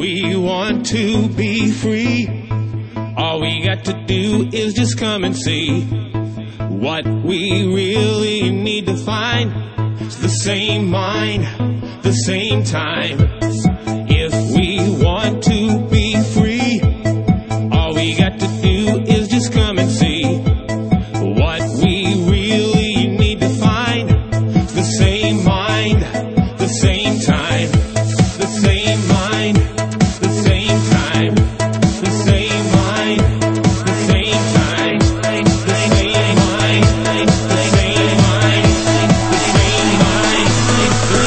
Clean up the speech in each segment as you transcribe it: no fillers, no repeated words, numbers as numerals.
we want to be free, all we got to do is just come and see. What we really need to find is the same mind, the same time. If we want to be free, all we got to do is just come and see. What we really need to find is the same mind, the same time. The same mind, the same time. The same mind, the same time. The same mind, the same mind. The same mind, the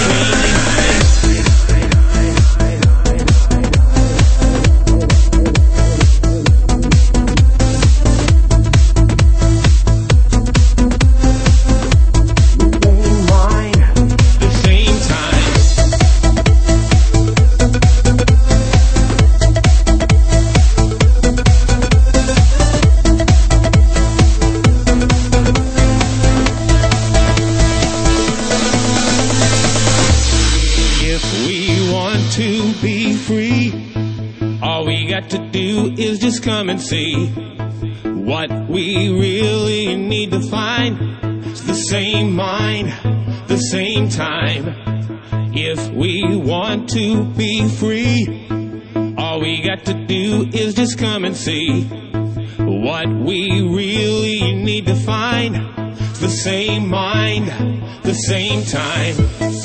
to be free, all we got to do is just come and see. What we really need to find is the same mind, the same time. If we want to be free, all we got to do is just come and see. What we really need to find is the same mind, the same time.